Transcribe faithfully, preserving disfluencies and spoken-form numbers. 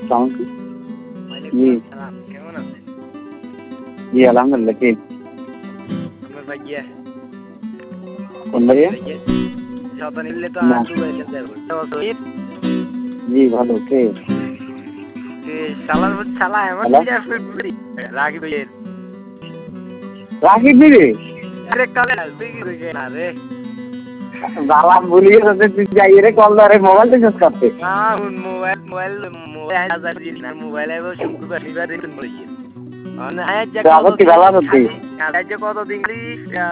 সালাম জি সালাম কেমন আছেন? জি আলহামদুলিল্লাহ কে আমার ভাইয়া কোন ভাইয়া যত নিলে তো না আর দুবাই যাবো জি ভালো কে সালার সালা এমন হ্যালো রাগি ভাইয়ের রাখি দিদি আরে কালে তুই কি কইছ না রে জালাম ভুলিয়ে যাতে তুই যাই রে কল ধরে মোবাইল থেকে করতে না মোবাইল মোবাইল মোবাইল হাজার দিন না মোবাইল আইবো শুক্রবার শনিবার দিন বলি মানে আজ যে তো আবার কি ভালো আছো তুই আজ যে কত দিন